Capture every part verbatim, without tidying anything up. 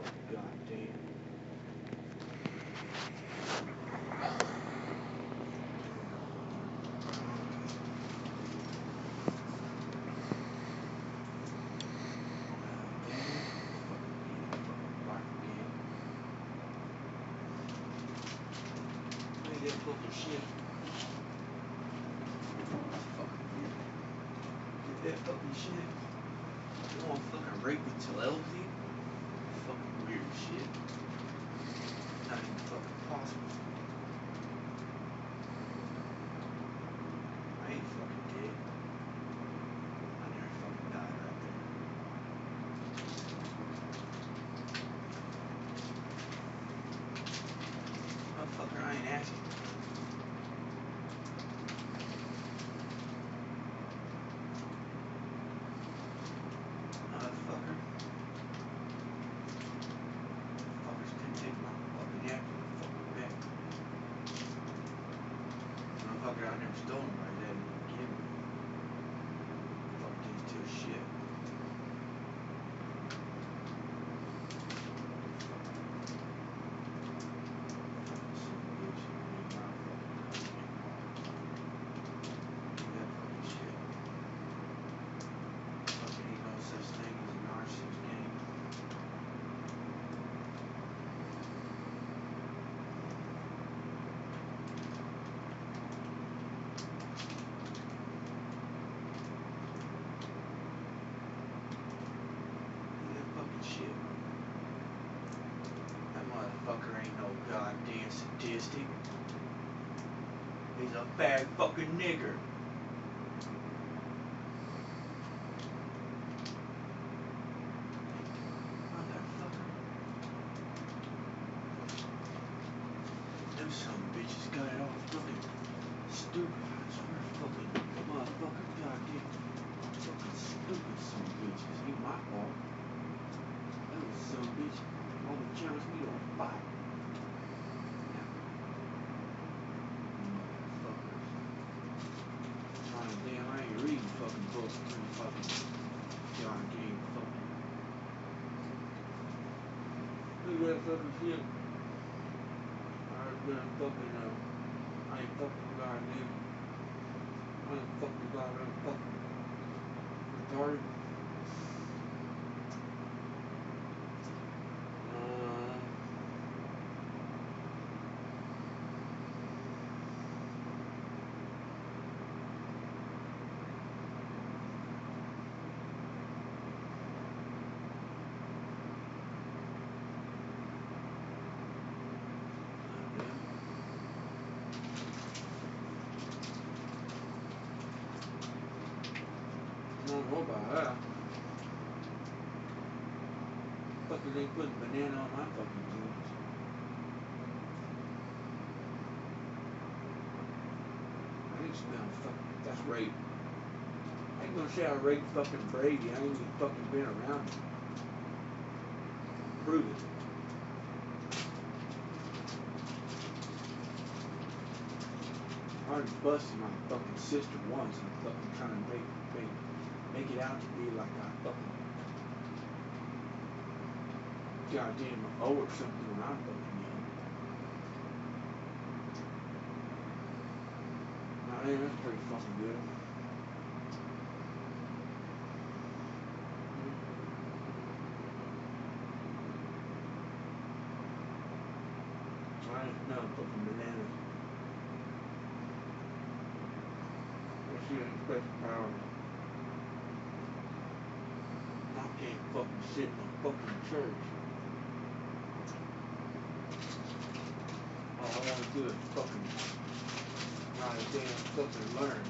God damn. Damn. Fucking beat a fucking wife again. Look at that fucking shit. That's fucking weird. Look at that fucking shit. You wanna fucking rape me telepathy? Fucking weird shit. Not even fucking possible. I ain't fucking dead. I never fucking died right there. Motherfucker, I ain't asking. Motherfucker. Motherfuckers couldn't take my fucking acting fucking back. Motherfucker, I never stole nobody's that to begin with. Fuck these two shit. Motherfucker ain't no goddamn sadistic. He's a bad fucking nigger. Motherfucker. Them some bitches got it all fucking stupid. I swear fucking motherfucker goddamn fucking stupid some bitches. Ain't my fault. That was some bitch only challenged me to a fight. Damn, I ain't reading fucking books through fucking John Game fucking. Look at that fucking shit. I've been fucking, uh, I ain't fucking goddamn. I ain't fucking goddamn fucking retarded. I don't know about that. Fuckers ain't putting banana on my fucking jeans. I ain't smell fucking, that's rape. I ain't gonna say I raped fucking Brady. I ain't even fucking been around him. Prove it. I already busted my fucking sister once and fucking trying to make, make, make it out to be like I fucking goddamn owe or something when I'm fucking young. Nah, man, that's pretty fucking good. I ain't smell fucking bananas. That shit ain't special power. I can't fucking sit in a fucking church. All I wanna do is fucking write a damn fucking learn.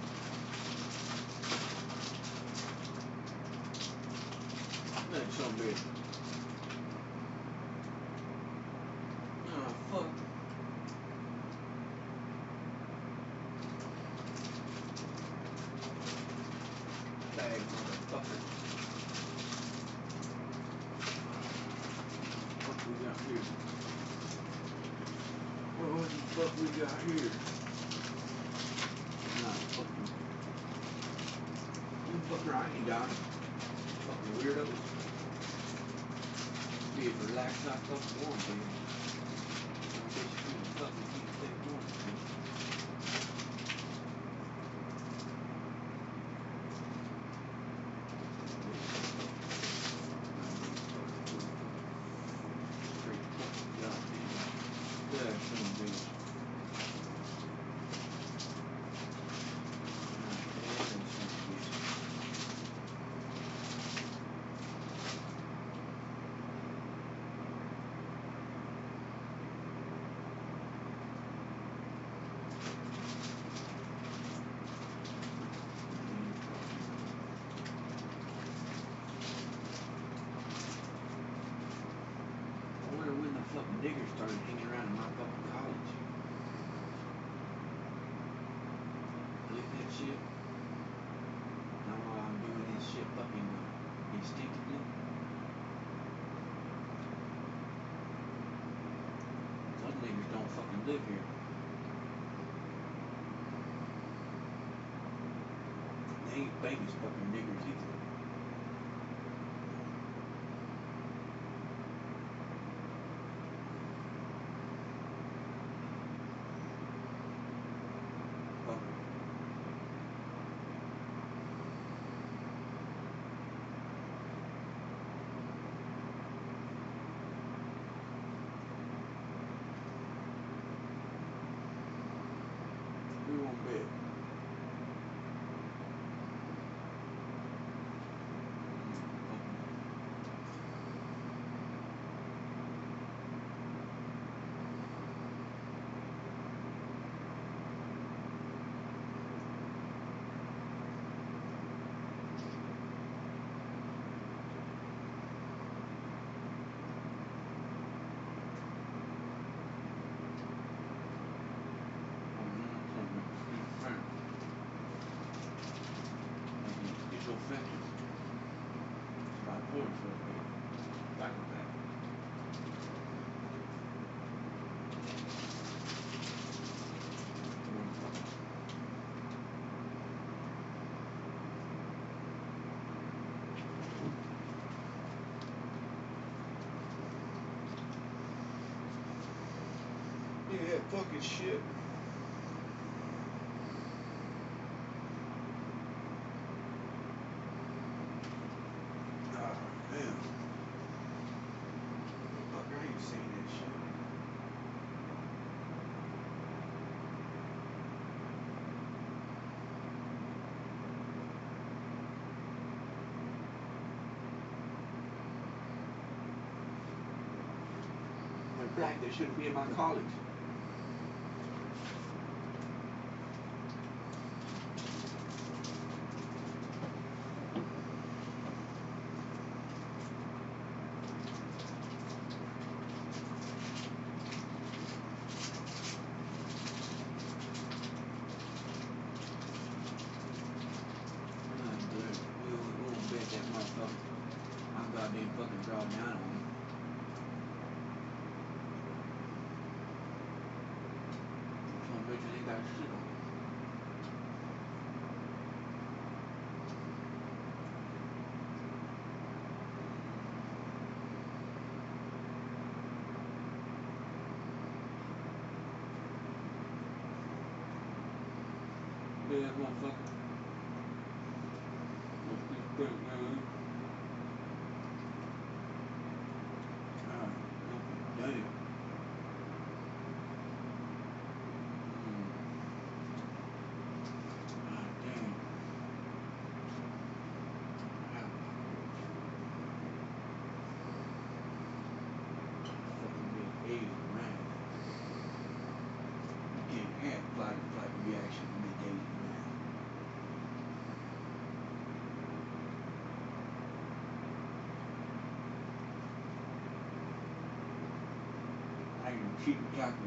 That's some bitch. Oh fuck. Bag motherfucker. What we got here? What the fuck we got here? Nah, fucking. You fucker, I ain't got it. Fucking weirdos. be as relaxed as I fucking want, baby. I'm basically the fucking keep that going, baby. Straight fucking goddamn. Yeah, son of a bitch. Fucking niggers started hanging around in my fucking college. Look at that shit. Now I'm doing this shit fucking uh, instinctively. Those niggers don't fucking live here. They ain't famous fucking niggers either. We won't bet. Yeah, that fucking shit. Oh, man. Fuck, I ain't seen that shit. They're black, they shouldn't be in my college. That motherfucker, I'm goddamn fucking draw down on him. Some bitches ain't got shit on. Yeah, that motherfucker. Must be straight, man. God, damn. Mm. God damn. How fucking big Asian man. You can't have fight or flight reaction to big Asian man. I ain't no cheap chocolate.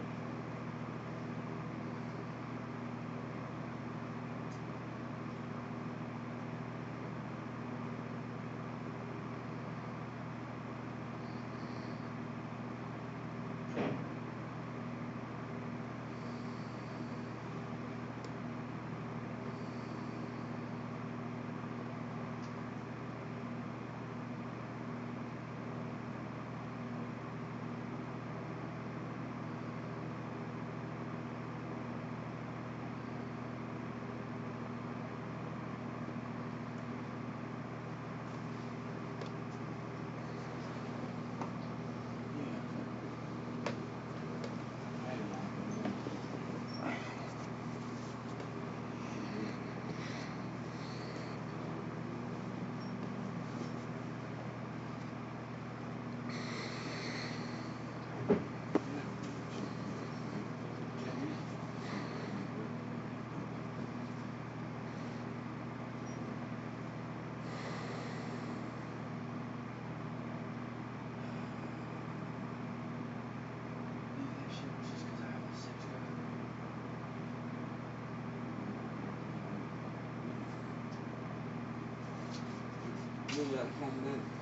Look like coming in.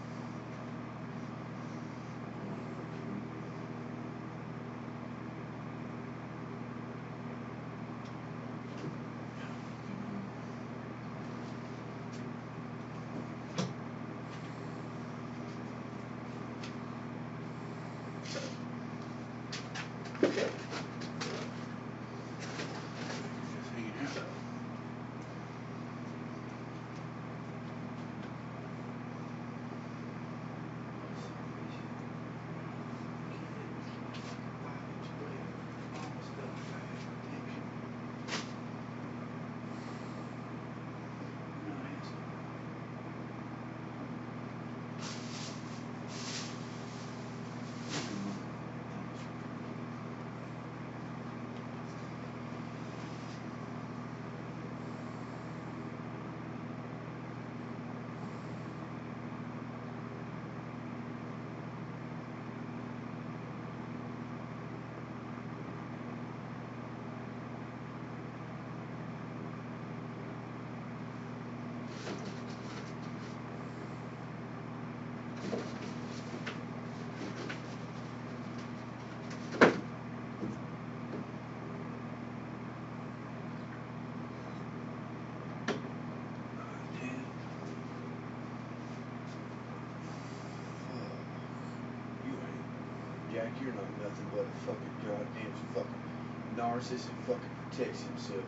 Jack, you're not nothing but a fucking goddamn fucking narcissist and fucking protects himself.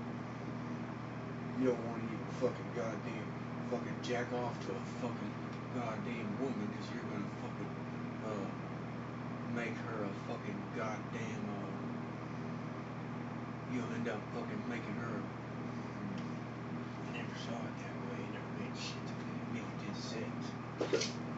You don't want to even fucking goddamn fucking jack off to a fucking goddamn woman because you're gonna fucking uh make her a fucking goddamn uh you'll end up fucking making her a, I never saw it that way. I never made shit to me. You did sex.